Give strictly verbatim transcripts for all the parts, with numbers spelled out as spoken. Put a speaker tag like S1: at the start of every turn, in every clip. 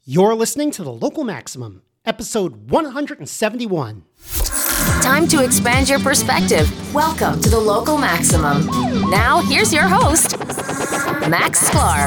S1: You're listening to The Local Maximum, episode one hundred seventy-one.
S2: Time to expand your perspective. Welcome to The Local Maximum. Now, here's your host, Max Sklar.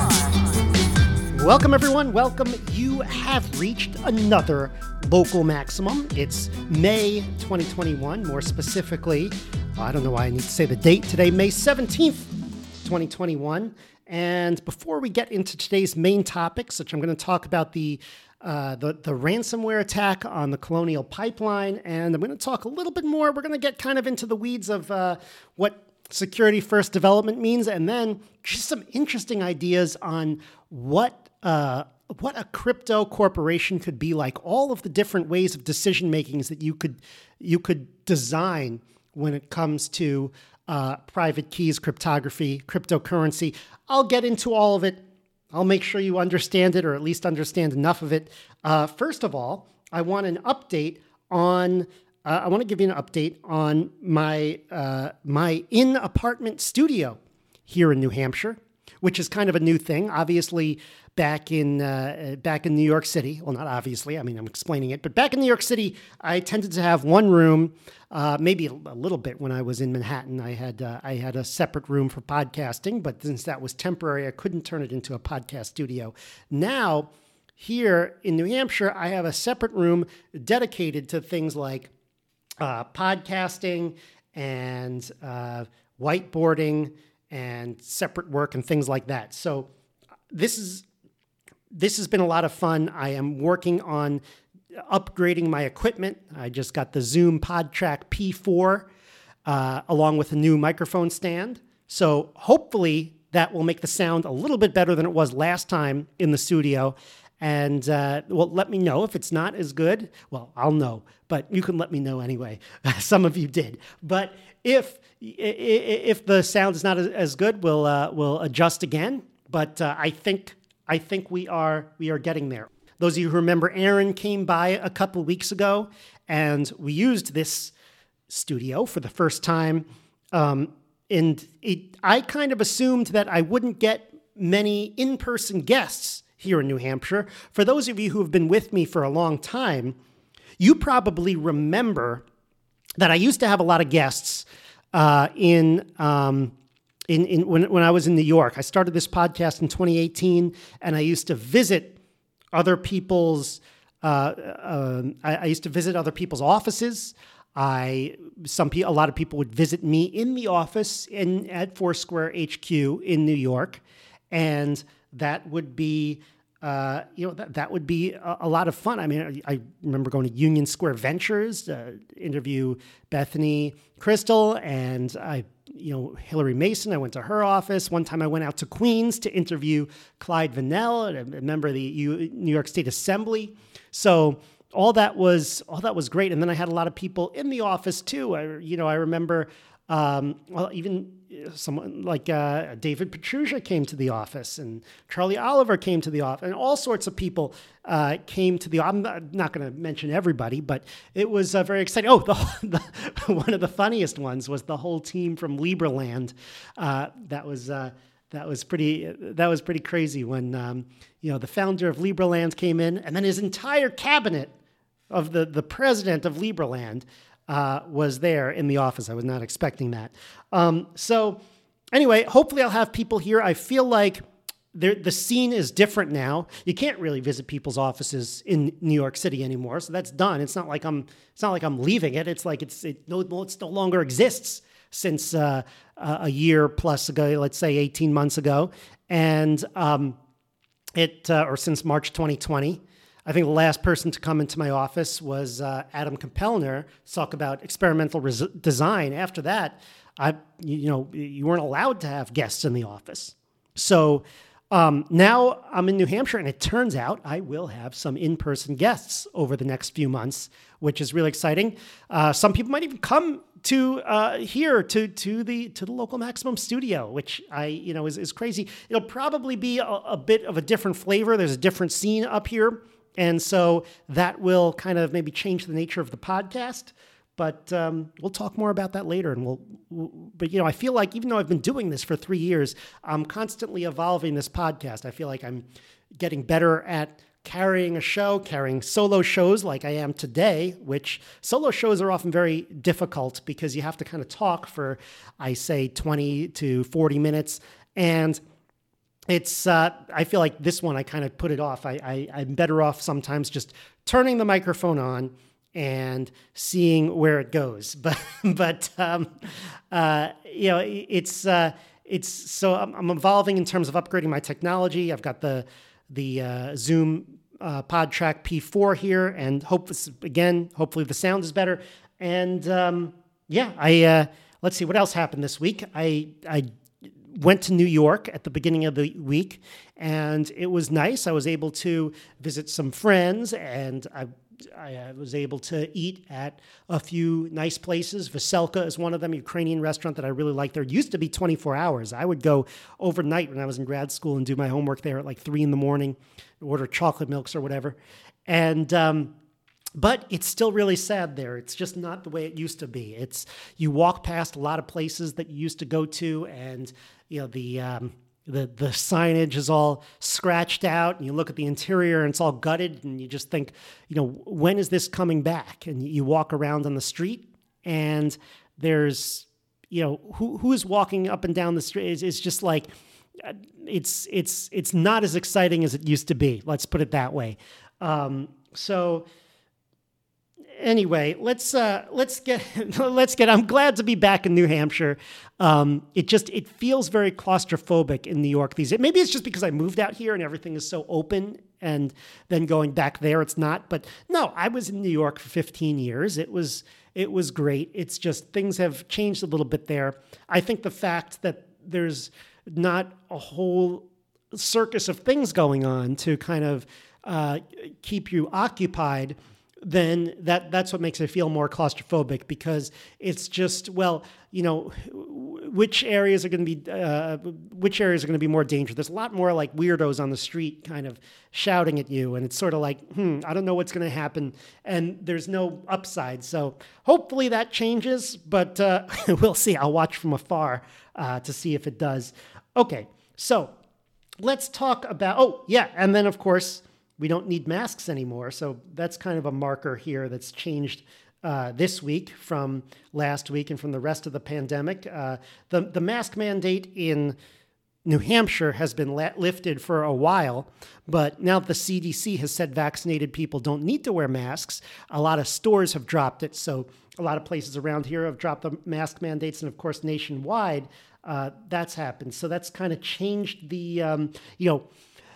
S1: Welcome, everyone. Welcome. You have reached another Local Maximum. It's May twenty twenty-one, more specifically. I don't know why I need to say the date today, May seventeenth, twenty twenty-one. And before we get into today's main topics, which I'm going to talk about the, uh, the the ransomware attack on the Colonial Pipeline, and I'm going to talk a little bit more. We're going to get kind of into the weeds of uh, what security first development means, and then just some interesting ideas on what uh, what a crypto corporation could be like. All of the different ways of decision makings that you could you could design when it comes to uh, private keys, cryptography, cryptocurrency. I'll get into all of it. I'll make sure you understand it, or at least understand enough of it. Uh, first of all, I want an update on. Uh, I want to give you an update on my uh, my in-apartment studio here in New Hampshire, which is kind of a new thing. Obviously, back in uh, back in New York City. Well, not obviously. I mean, I'm explaining it. But back in New York City, I tended to have one room. Uh, maybe a, a little bit when I was in Manhattan. I had uh, I had a separate room for podcasting, but since that was temporary, I couldn't turn it into a podcast studio. Now, here in New Hampshire, I have a separate room dedicated to things like uh, podcasting and uh, whiteboarding and separate work and things like that. So this is this has been a lot of fun. I am working on upgrading my equipment. I just got the Zoom PodTrack P four uh, along with a new microphone stand. So hopefully that will make the sound a little bit better than it was last time in the studio. And uh, well, let me know if it's not as good. Well, I'll know, but you can let me know anyway. Some of you did. But if if the sound is not as good, we'll uh, we'll adjust again. But uh, I think I think we are we are getting there. Those of you who remember, Aaron came by a couple of weeks ago, and we used this studio for the first time. Um, and it, I kind of assumed that I wouldn't get many in-person guests here in New Hampshire. For those of you who have been with me for a long time, you probably remember that I used to have a lot of guests uh, in um, in, in when, when I was in New York. I started this podcast in twenty eighteen, and I used to visit other people's, uh, uh, I, I used to visit other people's offices. I, some people, a lot of people would visit me in the office in at Foursquare H Q in New York, and that would be, uh, you know, that, that would be a, a lot of fun. I mean, I, I remember going to Union Square Ventures to interview Bethany Crystal, and I. You know, Hillary Mason, I went to her office. One time I went out to Queens to interview Clyde Vanell, a member of the U- New York State Assembly. So all that was all that was great. And then I had a lot of people in the office too. I, you know, I remember, um, well, even someone like uh, David Petrusha came to the office, and Charlie Oliver came to the office, and all sorts of people uh, came to the office. I'm not, not going to mention everybody, but it was uh, very exciting. Oh, the, the, one of the funniest ones was the whole team from Libraland. Uh, that was uh, that was pretty that was pretty crazy when um, you know the founder of Libraland came in, and then his entire cabinet of the the president of Libraland Uh, was there in the office. I was not expecting that. Um, so anyway, hopefully I'll have people here. I feel like the scene is different now. You can't really visit people's offices in New York City anymore, so that's done. It's not like I'm. It's not like I'm leaving it. It's like it's it no, it no longer exists since uh, a year plus ago. Let's say eighteen months ago, and um, it uh, or since March twenty twenty. I think the last person to come into my office was uh, Adam Compellner to talk about experimental res- design. After that, I, you know, you weren't allowed to have guests in the office. So um, now I'm in New Hampshire, and it turns out I will have some in-person guests over the next few months, which is really exciting. Uh, some people might even come to uh, here to to the to the Local Maximum studio, which I you know is is crazy. It'll probably be a, a bit of a different flavor. There's a different scene up here. And so that will kind of maybe change the nature of the podcast, but um, we'll talk more about that later. And we'll, we'll, but you know, I feel like even though I've been doing this for three years, I'm constantly evolving this podcast. I feel like I'm getting better at carrying a show, carrying solo shows like I am today, which solo shows are often very difficult because you have to kind of talk for, I say, twenty to forty minutes. And it's, uh, I feel like this one, I kind of put it off. I, I, I'm better off sometimes just turning the microphone on and seeing where it goes. But, but um, uh, you know, it's, uh, it's, so I'm, I'm evolving in terms of upgrading my technology. I've got the, the uh, Zoom uh, PodTrack P four here, and hope again, hopefully the sound is better. And um, yeah, I uh, let's see what else happened this week. I I went to New York at the beginning of the week, and it was nice. I was able to visit some friends, and I. I was able to eat at a few nice places. Veselka is one of them, a Ukrainian restaurant that I really like. There used to be twenty-four hours. I would go overnight when I was in grad school and do my homework there at like three in the morning, order chocolate milks or whatever. And um, but it's still really sad there. It's just not the way it used to be. It's you walk past a lot of places that you used to go to, and you know the. Um, The the signage is all scratched out, and you look at the interior and it's all gutted, and you just think, you know, when is this coming back? And you walk around on the street, and there's, you know, who who is walking up and down the street? It's, it's just like, it's it's it's not as exciting as it used to be. Let's put it that way. Um, so. Anyway, let's uh, let's get let's get. I'm glad to be back in New Hampshire. Um, it just it feels very claustrophobic in New York these days. Maybe it's just because I moved out here and everything is so open, and then going back there, it's not. But no, I was in New York for fifteen years. It was it was great. It's just things have changed a little bit there. I think the fact that there's not a whole circus of things going on to kind of uh, keep you occupied, then that that's what makes it feel more claustrophobic, because it's just, well, you know, which areas are going to be uh, which areas are going to be more dangerous. There's a lot more like weirdos on the street kind of shouting at you, and it's sort of like, hmm, I don't know what's going to happen, and there's no upside. So hopefully that changes, but uh, we'll see. I'll watch from afar uh, to see if it does. Okay, so let's talk about, oh, yeah, and then, of course, we don't need masks anymore. So that's kind of a marker here that's changed uh, this week from last week and from the rest of the pandemic. Uh, the, the mask mandate in New Hampshire has been la- lifted for a while, but now that the C D C has said vaccinated people don't need to wear masks, a lot of stores have dropped it. So a lot of places around here have dropped the mask mandates, and of course nationwide, uh, that's happened. So that's kind of changed the, um, you know,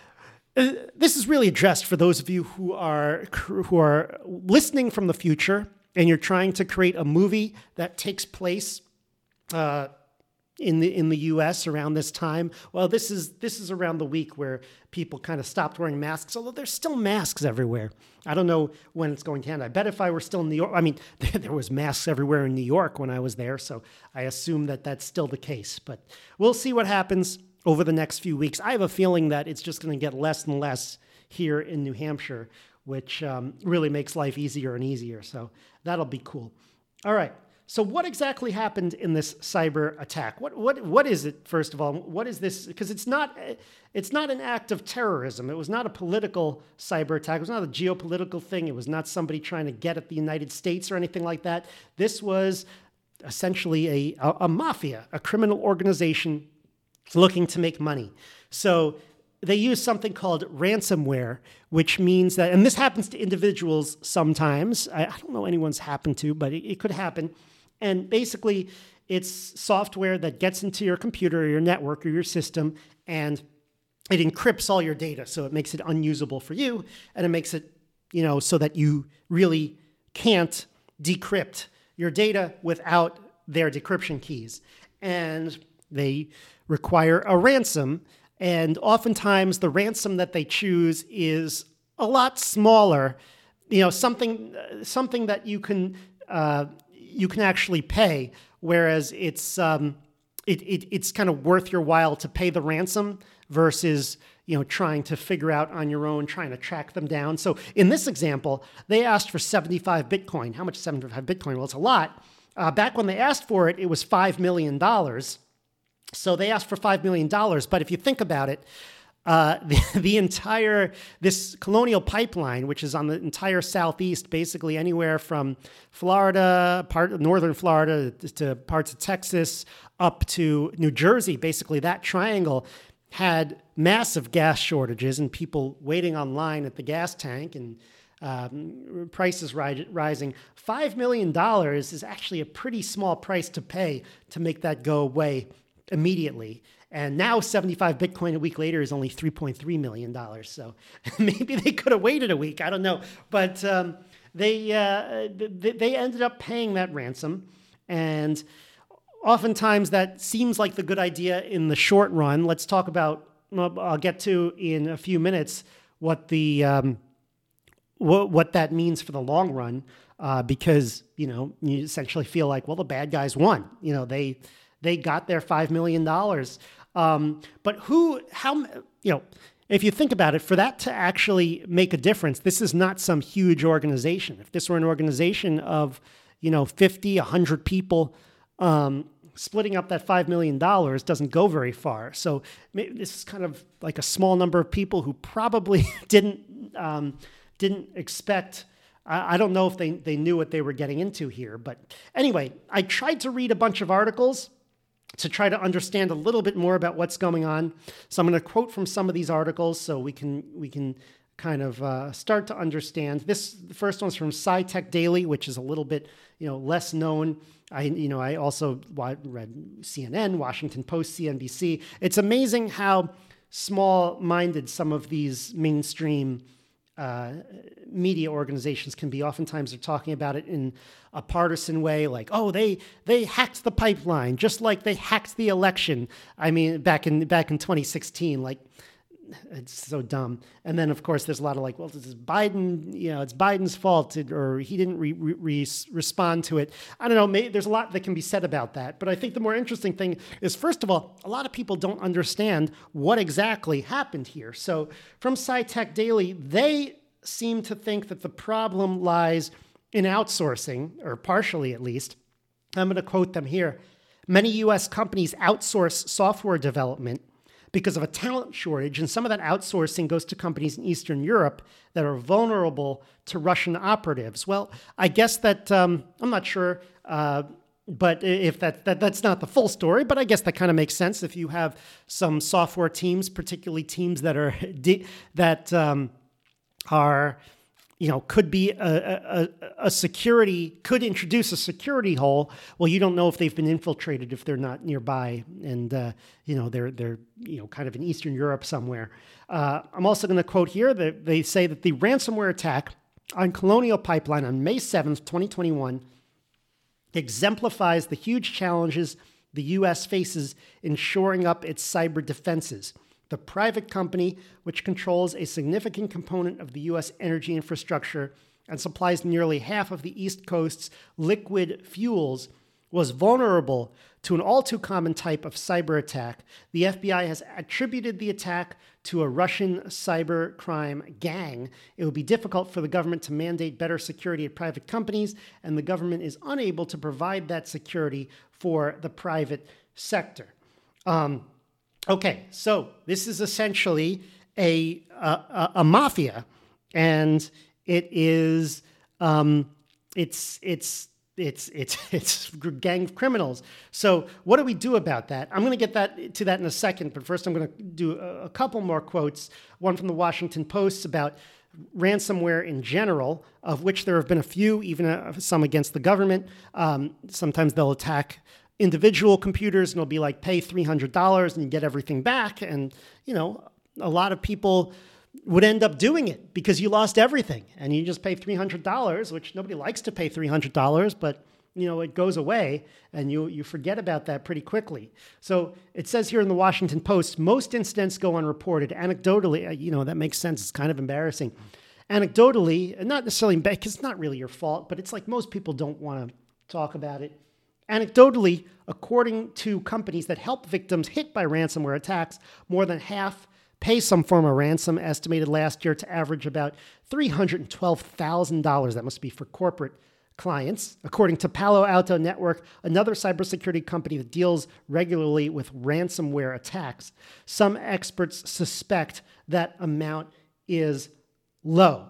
S1: Uh, this is really addressed for those of you who are who are listening from the future, and you're trying to create a movie that takes place uh, in the in the U S around this time. Well, this is this is around the week where people kind of stopped wearing masks, although there's still masks everywhere. I don't know when it's going to end. I bet if I were still in New York, I mean, there was masks everywhere in New York when I was there, so I assume that that's still the case. But we'll see what happens over the next few weeks. I have a feeling that it's just going to get less and less here in New Hampshire, which um, really makes life easier and easier. So that'll be cool. All right. So what exactly happened in this cyber attack? What what what is it? First of all, what is this? Because it's not it's not an act of terrorism. It was not a political cyber attack. It was not a geopolitical thing. It was not somebody trying to get at the United States or anything like that. This was essentially a a, a mafia, a criminal organization looking to make money. So they use something called ransomware, which means that, and this happens to individuals sometimes. I, I don't know anyone's happened to, but it, it could happen. And basically, it's software that gets into your computer or your network or your system, and it encrypts all your data. So it makes it unusable for you, and it makes it, you know, so that you really can't decrypt your data without their decryption keys. And they require a ransom, and oftentimes the ransom that they choose is a lot smaller, you know, something something that you can uh, you can actually pay, whereas it's um, it, it it's kind of worth your while to pay the ransom versus, you know, trying to figure out on your own, trying to track them down. So in this example, they asked for seventy-five Bitcoin. How much is seventy-five Bitcoin? Well, it's a lot. Uh, back when they asked for it, it was five million dollars. So they asked for five million dollars. But if you think about it, Uh, the, the entire, this Colonial Pipeline, which is on the entire southeast, basically anywhere from Florida, part of northern Florida to parts of Texas, up to New Jersey, basically that triangle had massive gas shortages and people waiting online at the gas tank and um, prices ri- rising. Five million dollars is actually a pretty small price to pay to make that go away immediately. And now seventy-five Bitcoin a week later is only three point three million dollars. So maybe they could have waited a week. I don't know. But um, they, uh, they they ended up paying that ransom. And oftentimes that seems like the good idea in the short run. Let's talk about, well, I'll get to in a few minutes what the um, what, what that means for the long run. Uh, because, you know, you essentially feel like, well, the bad guys won. You know, they they got their five million dollars. Um, but who, how, you know, if you think about it, for that to actually make a difference, this is not some huge organization. If this were an organization of, you know, fifty, one hundred people, um, splitting up that five million dollars doesn't go very far. So this is kind of like a small number of people who probably didn't, um, didn't expect, I, I don't know if they, they knew what they were getting into here. But anyway, I tried to read a bunch of articles to try to understand a little bit more about what's going on. So I'm going to quote from some of these articles so we can we can kind of uh, start to understand. This the first one's from SciTech Daily, which is a little bit, you know, less known. I you know I also read C N N, Washington Post, C N B C. It's amazing how small-minded some of these mainstream uh, media organizations can be. Oftentimes they're talking about it in a partisan way, like, oh, they they hacked the pipeline, just like they hacked the election. I mean, back in back in twenty sixteen, like, it's so dumb. And then, of course, there's a lot of like, well, this is Biden, you know, it's Biden's fault, or he didn't re- re- respond to it. I don't know. Maybe, there's a lot that can be said about that. But I think the more interesting thing is, first of all, a lot of people don't understand what exactly happened here. So from SciTech Daily, they seem to think that the problem lies in outsourcing, or partially at least. I'm going to quote them here. Many U S companies outsource software development because of a talent shortage, and some of that outsourcing goes to companies in Eastern Europe that are vulnerable to Russian operatives. Well, I guess that, um, I'm not sure, uh, but if that, that that's not the full story, but I guess that kind of makes sense. If you have some software teams, particularly teams that are, de- that um, are, you know, could be a, a, a security, could introduce a security hole. Well, you don't know if they've been infiltrated if they're not nearby, and uh, you know they're they're you know kind of in Eastern Europe somewhere. Uh, I'm also going to quote here that they say that the ransomware attack on Colonial Pipeline on May seventh, twenty twenty-one, exemplifies the huge challenges the U S faces in shoring up its cyber defenses. The private company, which controls a significant component of the U S energy infrastructure and supplies nearly half of the East Coast's liquid fuels, was vulnerable to an all too common type of cyber attack. The F B I has attributed the attack to a Russian cyber crime gang. It would be difficult for the government to mandate better security at private companies, and the government is unable to provide that security for the private sector. Um, Okay, so this is essentially a a, a mafia, and it is um, it's it's it's it's it's gang of criminals. So what do we do about that? I'm going to get that to that in a second, but first I'm going to do a, a couple more quotes. One from the Washington Post about ransomware in general, of which there have been a few, even uh, some against the government. Um, sometimes they'll attack individual computers, and it'll be like, pay three hundred dollars and you get everything back. And, you know, a lot of people would end up doing it because you lost everything and you just pay three hundred dollars, which nobody likes to pay three hundred dollars, but, you know, it goes away and you, you forget about that pretty quickly. So it says here in the Washington Post, most incidents go unreported. Anecdotally, you know, that makes sense. It's kind of embarrassing. Anecdotally, not necessarily because it's not really your fault, but it's like most people don't want to talk about it. Anecdotally, according to companies that help victims hit by ransomware attacks, more than half pay some form of ransom, estimated last year to average about three hundred twelve thousand dollars. That must be for corporate clients. According to Palo Alto Network, another cybersecurity company that deals regularly with ransomware attacks, some experts suspect that amount is low.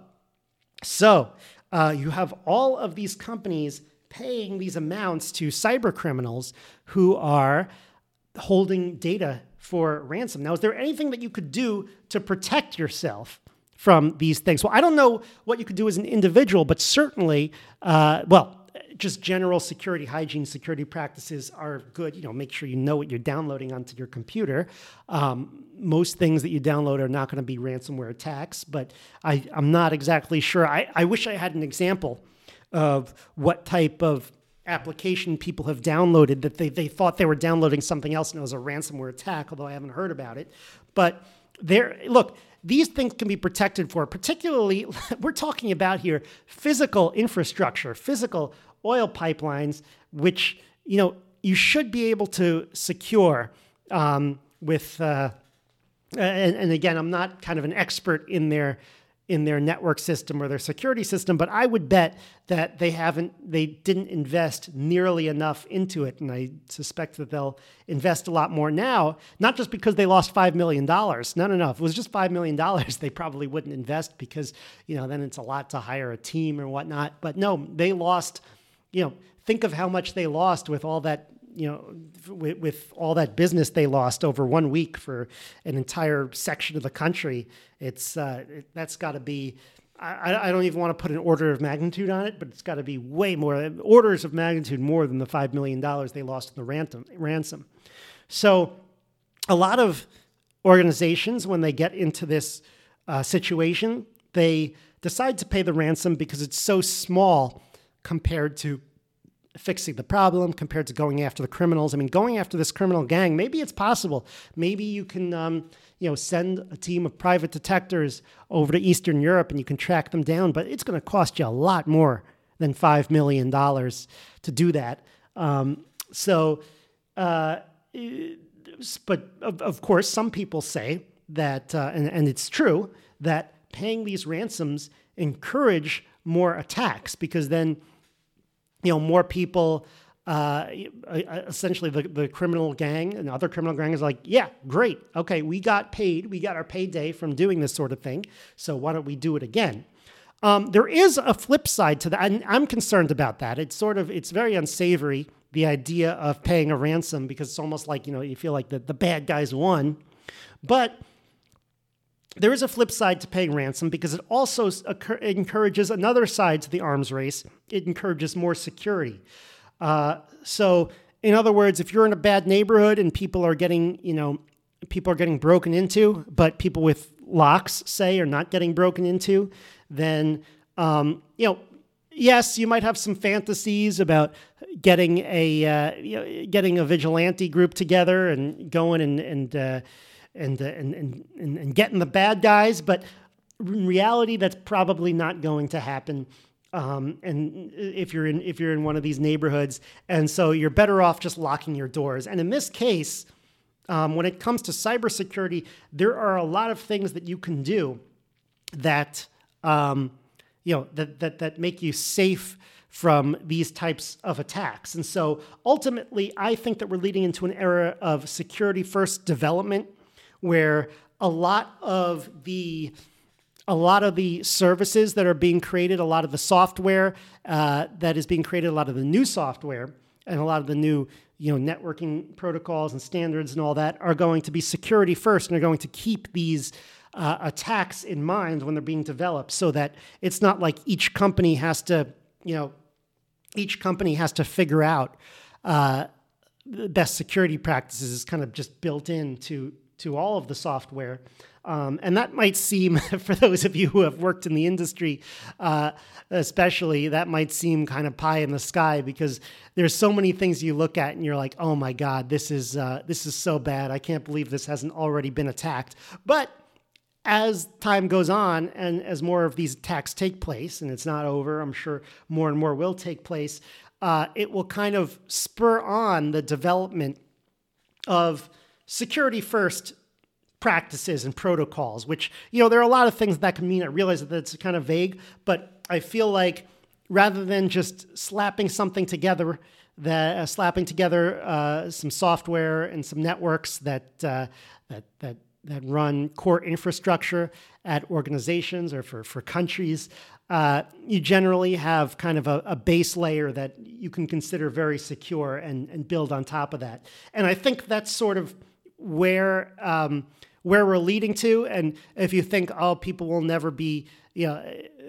S1: So uh, you have all of these companies paying these amounts to cyber criminals who are holding data for ransom. Now, is there anything that you could do to protect yourself from these things? Well, I don't know what you could do as an individual, but certainly, uh, well, just general security hygiene, security practices are good. You know, make sure you know what you're downloading onto your computer. Um, most things that you download are not going to be ransomware attacks, but I, I'm not exactly sure. I, I wish I had an example of what type of application people have downloaded that they, they thought they were downloading something else and it was a ransomware attack, although I haven't heard about it. But there, look, these things can be protected for, particularly, we're talking about here physical infrastructure, physical oil pipelines, which, you know, you should be able to secure um, with, uh, and, and again, I'm not kind of an expert in their in their network system or their security system, but I would bet that they haven't, they didn't invest nearly enough into it. And I suspect that they'll invest a lot more now, not just because they lost five million dollars. No, no, no. If it was just five million dollars, they probably wouldn't invest because, you know, then it's a lot to hire a team or whatnot. But no, they lost, you know, think of how much they lost with all that, you know, with, with all that business they lost over one week for an entire section of the country. It's uh, it, that's got to be, I, I don't even want to put an order of magnitude on it, but it's got to be way more, orders of magnitude more than the five million dollars they lost in the ransom. ransom. So a lot of organizations, when they get into this uh, situation, they decide to pay the ransom because it's so small compared to fixing the problem, compared to going after the criminals. I mean, going after this criminal gang, maybe it's possible. Maybe you can, um, you know, send a team of private detectives over to Eastern Europe and you can track them down, but it's going to cost you a lot more than five million dollars to do that. Um, so, uh, but of, of course, some people say that, uh, and, and it's true, that paying these ransoms encourage more attacks because then, you know, more people, uh, essentially the, the criminal gang and other criminal gangs are like, yeah, great. Okay, we got paid. We got our payday from doing this sort of thing. So why don't we do it again? Um, there is a flip side to that. And I'm concerned about that. It's sort of, it's very unsavory, the idea of paying a ransom, because it's almost like, you know, you feel like the, the bad guys won. But there is a flip side to paying ransom because it also occur- encourages another side to the arms race. It encourages more security. Uh, so, in other words, if you're in a bad neighborhood and people are getting, you know, people are getting broken into, but people with locks, say, are not getting broken into, then, um, you know, yes, you might have some fantasies about getting a uh, you know, getting a vigilante group together and going and and uh, And, uh, and and and and getting the bad guys, but in reality, that's probably not going to happen. Um, and if you're in if you're in one of these neighborhoods, and so you're better off just locking your doors. And in this case, um, when it comes to cybersecurity, there are a lot of things that you can do that um, you know that that that make you safe from these types of attacks. And so ultimately, I think that we're leading into an era of security first development, where a lot of the a lot of the services that are being created, a lot of the software uh, that is being created, a lot of the new software, and a lot of the new you know networking protocols and standards and all that are going to be security first, and are going to keep these uh, attacks in mind when they're being developed, so that it's not like each company has to you know each company has to figure out uh, the best security practices is kind of just built into to all of the software. Um, and that might seem, for those of you who have worked in the industry, uh, especially, that might seem kind of pie in the sky because there's so many things you look at and you're like, oh my God, this is uh, this is so bad. I can't believe this hasn't already been attacked. But as time goes on and as more of these attacks take place, and it's not over, I'm sure more and more will take place, uh, it will kind of spur on the development of security first practices and protocols, which, you know, there are a lot of things that can mean. I realize that it's kind of vague, but I feel like rather than just slapping something together, that uh, slapping together uh, some software and some networks that uh, that that that run core infrastructure at organizations or for for countries, uh, you generally have kind of a, a base layer that you can consider very secure and and build on top of that. And I think that's sort of where um, where we're leading to. And if you think, oh, people will never be, you know,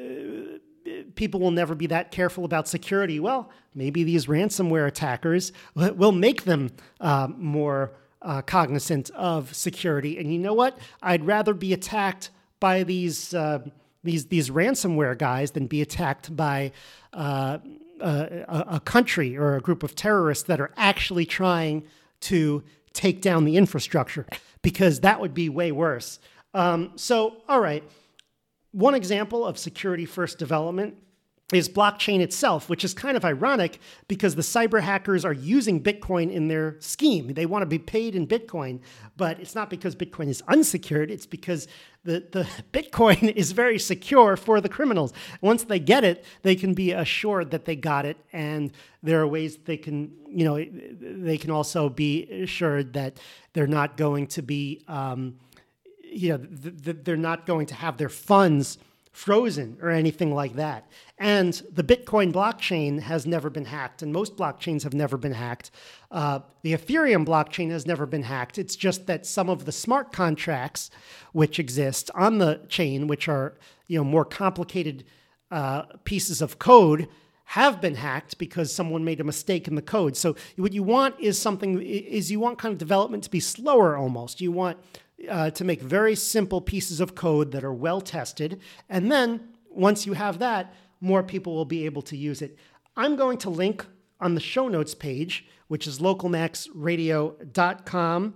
S1: uh, people will never be that careful about security, well, maybe these ransomware attackers will make them uh, more uh, cognizant of security. And you know what? I'd rather be attacked by these uh, these these ransomware guys than be attacked by uh, a, a country or a group of terrorists that are actually trying to take down the infrastructure, because that would be way worse. Um, so, all right. One example of security-first development is blockchain itself, which is kind of ironic because the cyber hackers are using Bitcoin in their scheme. They want to be paid in Bitcoin, but it's not because Bitcoin is unsecured. It's because the, the Bitcoin is very secure for the criminals. Once they get it, they can be assured that they got it, and there are ways they can, you know, they can also be assured that they're not going to be, um, you know, th- th- they're not going to have their funds frozen or anything like that. And the Bitcoin blockchain has never been hacked, and most blockchains have never been hacked. Uh, the Ethereum blockchain has never been hacked. It's just that some of the smart contracts which exist on the chain, which are, you know, more complicated uh, pieces of code, have been hacked because someone made a mistake in the code. So what you want is something is you want kind of development to be slower almost. You want Uh, to make very simple pieces of code that are well tested. And then once you have that, more people will be able to use it. I'm going to link on the show notes page, which is localmaxradio.com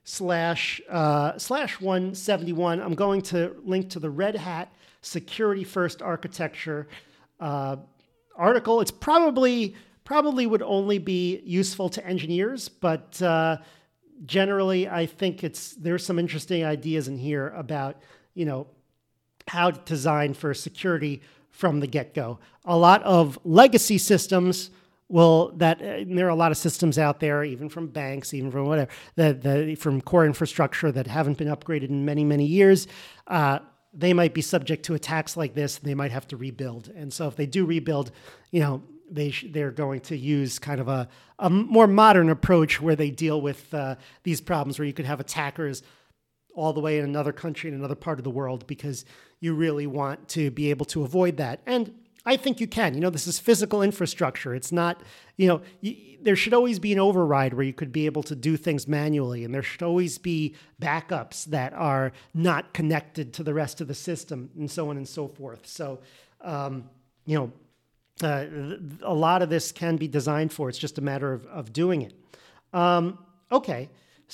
S1: slash uh, slash 171. I'm going to link to the Red Hat Security First Architecture uh, article. It's probably probably would only be useful to engineers, but uh, generally, I think it's there's some interesting ideas in here about, you know, how to design for security from the get-go. A lot of legacy systems will that uh, there are a lot of systems out there, even from banks, even from whatever, that the, from core infrastructure that haven't been upgraded in many, many years. Uh, they might be subject to attacks like this. And they might have to rebuild. And so if they do rebuild, you know, They sh- they're going to use kind of a, a more modern approach where they deal with uh, these problems, where you could have attackers all the way in another country, in another part of the world, because you really want to be able to avoid that. And I think you can. You know, this is physical infrastructure. It's not, you know, y- there should always be an override where you could be able to do things manually, and there should always be backups that are not connected to the rest of the system, and so on and so forth. So, um, you know, Uh, a lot of this can be designed for. It's just a matter of, of doing it. Um, okay,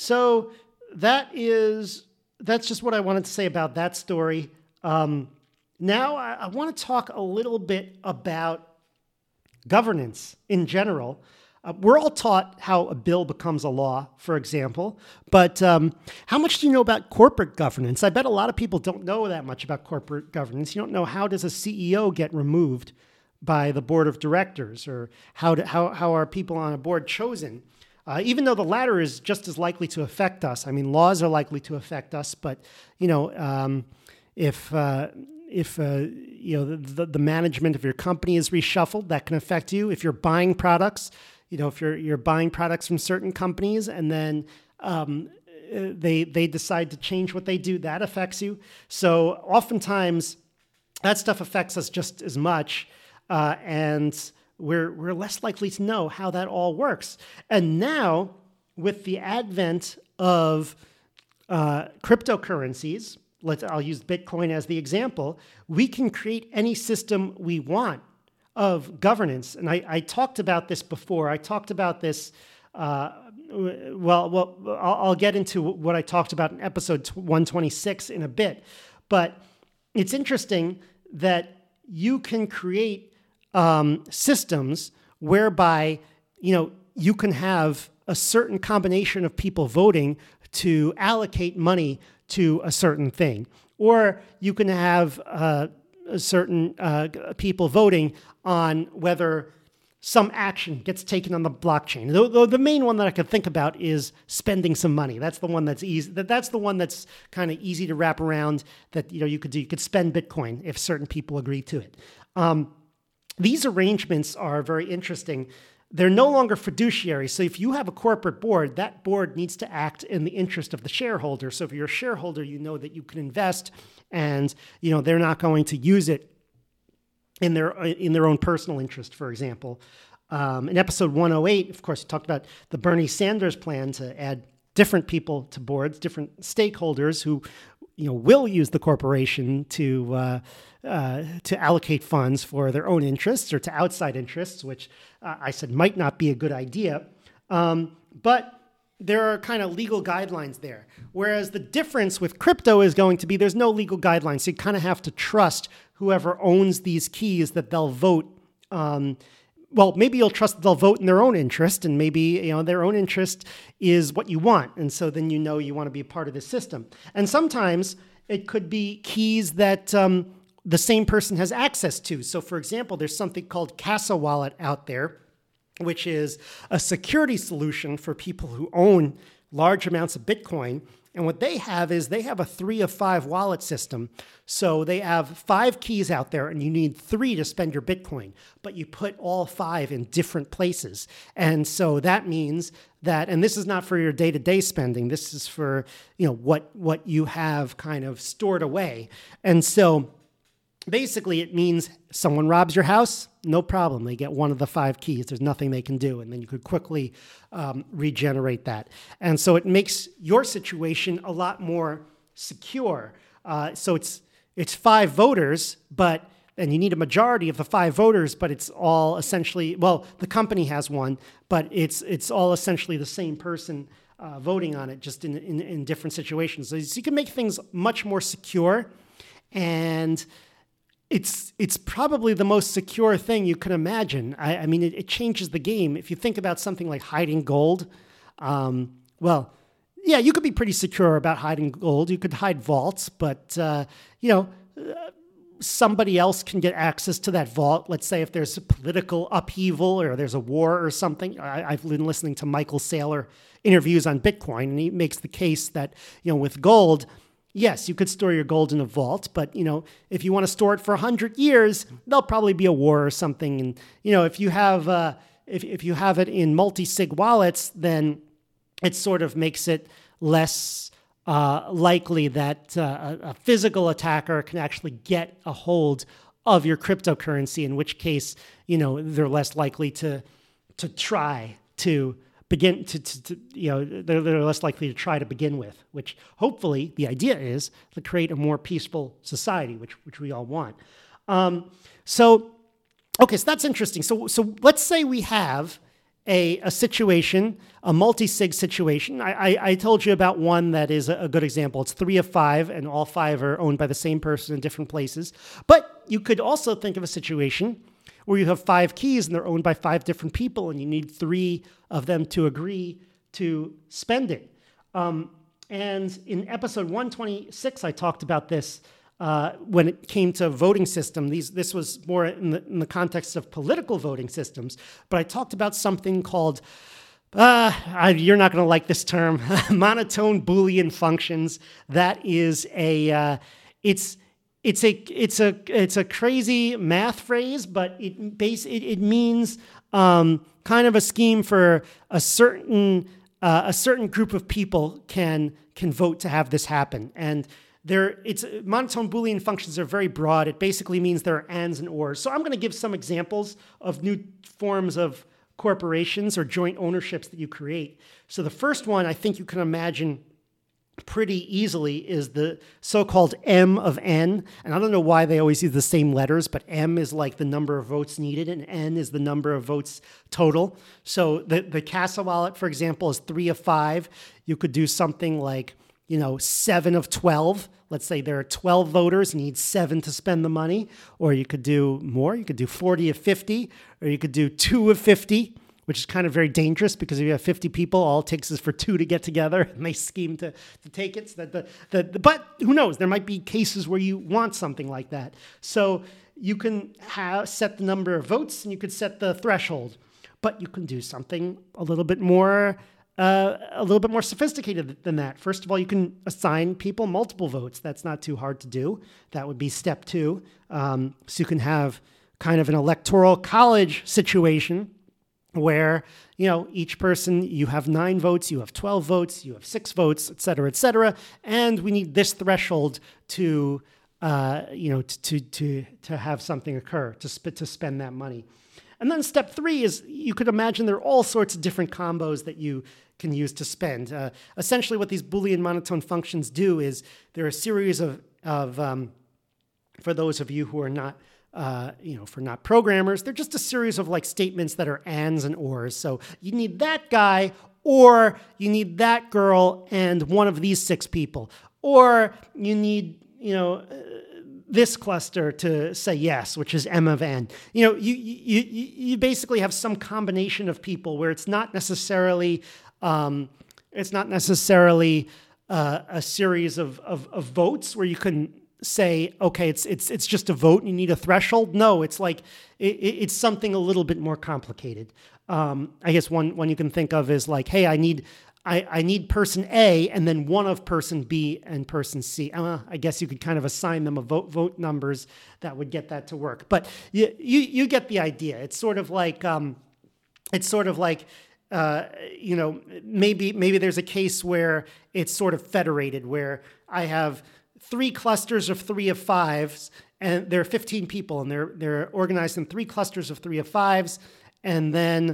S1: so that is that's just what I wanted to say about that story. Um, now I, I want to talk a little bit about governance in general. Uh, we're all taught how a bill becomes a law, for example, but um, how much do you know about corporate governance? I bet a lot of people don't know that much about corporate governance. You don't know, how does a C E O get removed by the board of directors, or how do, how how are people on a board chosen? Uh, even though the latter is just as likely to affect us. I mean, laws are likely to affect us, but you know, um, if uh, if uh, you know the, the management of your company is reshuffled, that can affect you. If you're buying products, you know, if you're you're buying products from certain companies and then um, they they decide to change what they do, that affects you. So oftentimes, that stuff affects us just as much. Uh, and we're we're less likely to know how that all works. And now, with the advent of uh, cryptocurrencies, let's I'll use Bitcoin as the example, we can create any system we want of governance. And I, I talked about this before. I talked about this. Uh, well, well, I'll, I'll get into what I talked about in episode one twenty-six in a bit. But it's interesting that you can create Um, systems whereby, you know, you can have a certain combination of people voting to allocate money to a certain thing, or you can have uh, certain uh, people voting on whether some action gets taken on the blockchain. Though the main one that I could think about is spending some money. That's the one that's easy. That that's the one that's kind of easy to wrap around. That you know you could do. You could spend Bitcoin if certain people agree to it. Um, these arrangements are very interesting. They're no longer fiduciary. So if you have a corporate board, that board needs to act in the interest of the shareholder. So if you're a shareholder, you know that you can invest, and you know they're not going to use it in their in their own personal interest, for example. Um, in episode one oh eight, of course, we talked about the Bernie Sanders plan to add different people to boards, different stakeholders who, you know, will use the corporation to uh, uh, to allocate funds for their own interests or to outside interests, which uh, I said might not be a good idea. Um, but there are kind of legal guidelines there. Whereas the difference with crypto is going to be there's no legal guidelines. So you kind of have to trust whoever owns these keys that they'll vote. Um, well, maybe you'll trust that they'll vote in their own interest, and maybe you know their own interest is what you want. And so then you know you want to be a part of the system. And sometimes it could be keys that um, the same person has access to. So for example, there's something called Casa Wallet out there, which is a security solution for people who own large amounts of Bitcoin. And what they have is they have a three of five wallet system. So they have five keys out there and you need three to spend your Bitcoin, but you put all five in different places. And so that means that, and this is not for your day-to-day spending, this is for, you know, what, what you have kind of stored away. And so basically, it means someone robs your house, no problem. They get one of the five keys. There's nothing they can do. And then you could quickly um, regenerate that. And so it makes your situation a lot more secure. Uh, so it's it's five voters, but and you need a majority of the five voters, but it's all essentially, well, the company has one, but it's it's all essentially the same person uh, voting on it, just in, in, in different situations. So you can make things much more secure, and It's it's probably the most secure thing you can imagine. I, I mean, it, it changes the game. If you think about something like hiding gold, um, well, yeah, you could be pretty secure about hiding gold. You could hide vaults, but, uh, you know, uh, somebody else can get access to that vault. Let's say if there's a political upheaval or there's a war or something. I, I've been listening to Michael Saylor interviews on Bitcoin, and he makes the case that, you know, with gold, yes, you could store your gold in a vault, but, you know, if you want to store it for one hundred years, there'll probably be a war or something. And, you know, if you have uh, if, if you have it in multi-sig wallets, then it sort of makes it less uh, likely that uh, a physical attacker can actually get a hold of your cryptocurrency, in which case, you know, they're less likely to to try to begin to, to, to you know, they're, they're less likely to try to begin with, which hopefully the idea is to create a more peaceful society, which which we all want. Um, so, okay, so that's interesting. So, so let's say we have a, a situation, a multi-sig situation. I, I, I told you about one that is a, a good example. It's three of five, and all five are owned by the same person in different places. But you could also think of a situation where you have five keys and they're owned by five different people, and you need three of them to agree to spend it. Um, and in episode one twenty-six, I talked about this uh, when it came to voting system. These This was more in the, in the context of political voting systems, but I talked about something called, uh, I, you're not going to like this term, monotone Boolean functions. That is a, uh, it's, It's a it's a it's a crazy math phrase, but it base it, it means um, kind of a scheme for a certain uh, a certain group of people can can vote to have this happen. And there it's monotone Boolean functions are very broad. It basically means there are ands and ors. So I'm going to give some examples of new forms of corporations or joint ownerships that you create. So the first one I think you can imagine pretty easily is the so-called M of N. And I don't know why they always use the same letters, but M is like the number of votes needed and N is the number of votes total. So the, the Casa wallet, for example, is three of five. You could do something like, you know, seven of twelve. Let's say there are twelve voters, need seven to spend the money. Or you could do more. You could do forty of fifty, or you could do two of fifty, which is kind of very dangerous because if you have fifty people, all it takes is for two to get together and they scheme to, to take it. So that the, the, the, but who knows? There might be cases where you want something like that. So you can have, set the number of votes and you could set the threshold, but you can do something a little bit more Uh, a little bit more sophisticated than that. First of all, you can assign people multiple votes. That's not too hard to do. That would be step two. Um, so you can have kind of an electoral college situation where, you know, each person, you have nine votes, you have twelve votes, you have six votes, et cetera, et cetera. And we need this threshold to, uh, you know, to, to, to have something occur, to, sp- to spend that money. And then step three is you could imagine there are all sorts of different combos that you can use to spend. Uh, essentially, what these Boolean monotone functions do is there are a series of, of um, for those of you who are not, uh, you know, for not programmers, they're just a series of like statements that are ands and ors. So you need that guy, or you need that girl and one of these six people, or you need, you know, uh, this cluster to say yes, which is M of n. You know, you you you basically have some combination of people where it's not necessarily um, it's not necessarily uh, a series of, of of votes where you can say, okay, it's it's it's just a vote and you need a threshold. No, it's like it, it's something a little bit more complicated. Um, I guess one one you can think of is like, hey, I need. I, I need person A and then one of person B and person C. Uh, I guess you could kind of assign them a vote vote numbers that would get that to work. But you you, you get the idea. It's sort of like um, it's sort of like uh, you know maybe maybe there's a case where it's sort of federated where I have three clusters of three of fives and there are fifteen people and they're they're organized in three clusters of three of fives, and then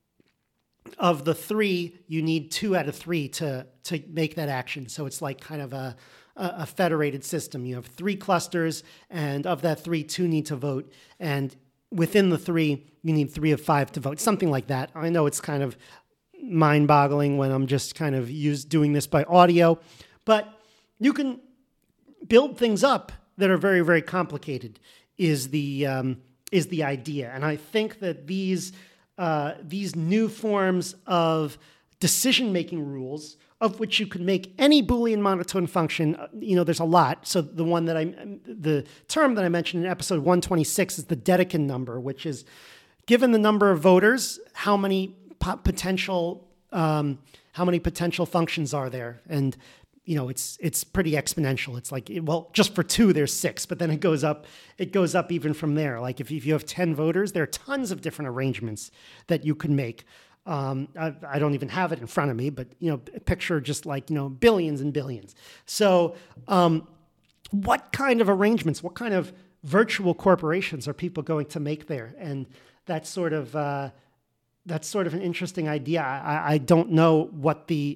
S1: of the three, you need two out of three to, to make that action. So it's like kind of a, a federated system. You have three clusters, and of that three, two need to vote. And within the three, you need three of five to vote, something like that. I know it's kind of mind-boggling when I'm just kind of used doing this by audio, but you can build things up that are very, very complicated is the, um, is the idea. And I think that these... Uh, these new forms of decision-making rules, of which you could make any Boolean monotone function. Uh, you know, there's a lot. So the one that I, the term that I mentioned in episode one twenty-six is the Dedekind number, which is given the number of voters, how many po- potential, um, how many potential functions are there, and you know, it's it's pretty exponential. It's like, well, just for two, there's six, but then it goes up. It goes up even from there. Like if, if you have ten voters, there are tons of different arrangements that you can make. Um, I, I don't even have it in front of me, but you know, picture just like you know, billions and billions. So, um, what kind of arrangements? What kind of virtual corporations are people going to make there? And that's sort of uh, that's sort of an interesting idea. I, I don't know what the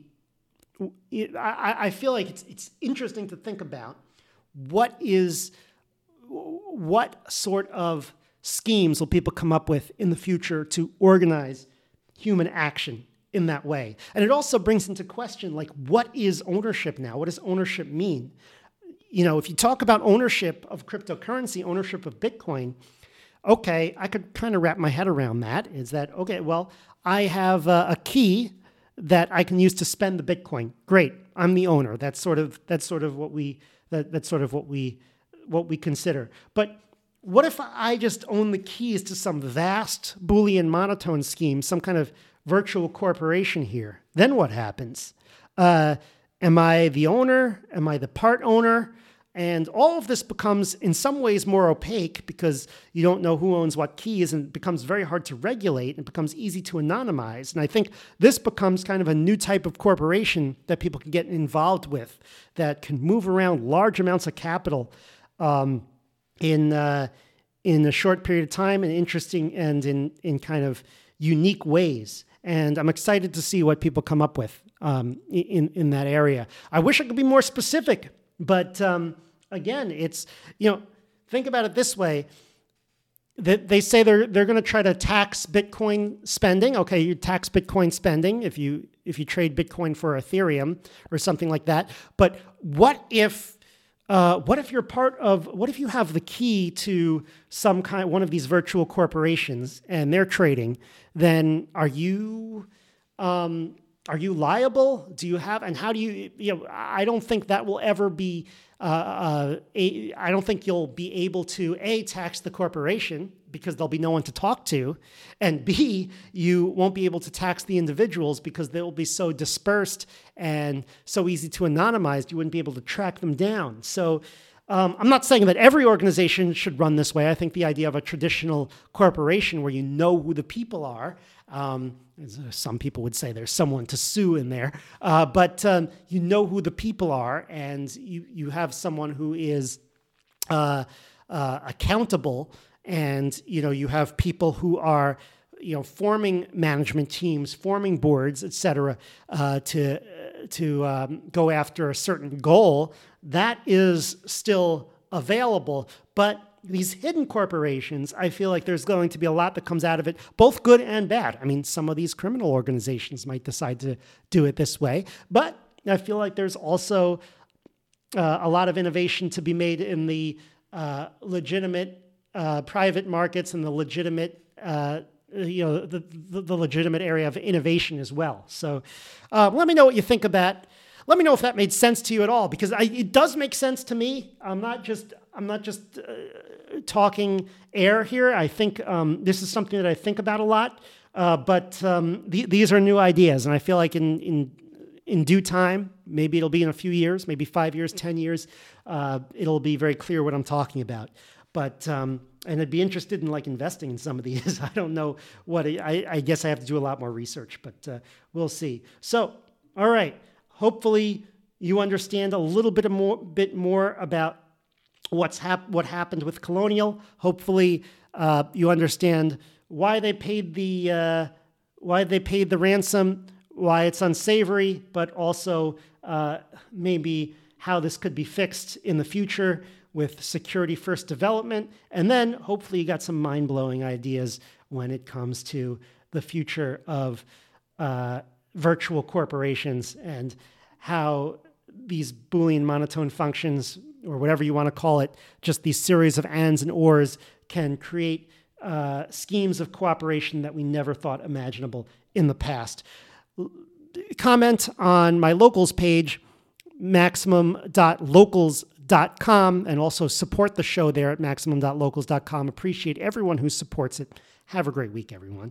S1: I, I feel like it's it's interesting to think about what is what sort of schemes will people come up with in the future to organize human action in that way. And it also brings into question, like, what is ownership now? What does ownership mean? You know, if you talk about ownership of cryptocurrency, ownership of Bitcoin, okay, I could kind of wrap my head around that. Is that, okay, well, I have a, a key that I can use to spend the Bitcoin. Great, I'm the owner. That's sort of that's sort of what we that, that's sort of what we what we consider. But what if I just own the keys to some vast Boolean monotone scheme, some kind of virtual corporation here? Then what happens? Uh, am I the owner? Am I the part owner? And all of this becomes in some ways more opaque because you don't know who owns what keys, and it becomes very hard to regulate and it becomes easy to anonymize. And I think this becomes kind of a new type of corporation that people can get involved with that can move around large amounts of capital um, in uh, in a short period of time and interesting and in, in kind of unique ways. And I'm excited to see what people come up with um, in, in that area. I wish I could be more specific, but... Um, Again, it's, you know, think about it this way. That they say they're they're going to try to tax Bitcoin spending. Okay, you tax Bitcoin spending if you if you trade Bitcoin for Ethereum or something like that. But what if uh, what if you're part of, what if you have the key to some kind, one of these virtual corporations and they're trading, then are you, um, are you liable? Do you have, and how do you, you know, I don't think that will ever be, uh, uh, a, I don't think you'll be able to, A, tax the corporation because there'll be no one to talk to, and B, you won't be able to tax the individuals because they'll be so dispersed and so easy to anonymize, you wouldn't be able to track them down. So um, I'm not saying that every organization should run this way. I think the idea of a traditional corporation where you know who the people are, um, some people would say there's someone to sue in there, uh, but um, you know who the people are, and you, you have someone who is uh, uh, accountable, and you know you have people who are you know forming management teams, forming boards, et cetera, uh, to to um, go after a certain goal. That is still available, but these hidden corporations, I feel like there's going to be a lot that comes out of it, both good and bad. I mean, some of these criminal organizations might decide to do it this way, but I feel like there's also uh, a lot of innovation to be made in the uh, legitimate uh, private markets and the legitimate, uh, you know, the, the, the legitimate area of innovation as well. So uh, let me know what you think of that. Let me know if that made sense to you at all, because I, it does make sense to me. I'm not just I'm not just uh, talking air here. I think um, this is something that I think about a lot. Uh, but um, th- these are new ideas, and I feel like in in in due time, maybe it'll be in a few years, maybe five years, ten years, uh, it'll be very clear what I'm talking about. But um, and I'd be interested in like investing in some of these. I don't know what it, I, I guess I have to do a lot more research, but uh, we'll see. So, all right. Hopefully you understand a little bit more, bit more about what's hap- what happened with Colonial. Hopefully uh, you understand why they paid the uh, why they paid the ransom, why it's unsavory, but also uh, maybe how this could be fixed in the future with security first development. And then hopefully you got some mind-blowing ideas when it comes to the future of uh, virtual corporations and how these Boolean monotone functions, or whatever you want to call it, just these series of ands and ors, can create uh, schemes of cooperation that we never thought imaginable in the past. Comment on my locals page, maximum dot locals dot com, and also support the show there at maximum dot locals dot com. Appreciate everyone who supports it. Have a great week, everyone.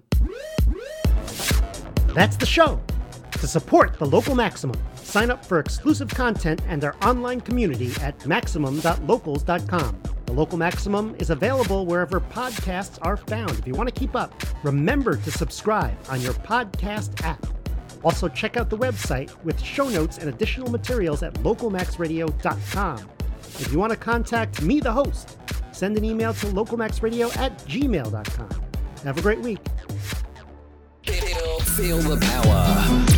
S1: That's the show. To support the Local Maximum, sign up for exclusive content and our online community at maximum dot locals dot com. The Local Maximum is available wherever podcasts are found. If you want to keep up, remember to subscribe on your podcast app. Also, check out the website with show notes and additional materials at local max radio dot com. If you want to contact me, the host, send an email to local max radio at gmail dot com. Have a great week.
S3: Feel the power.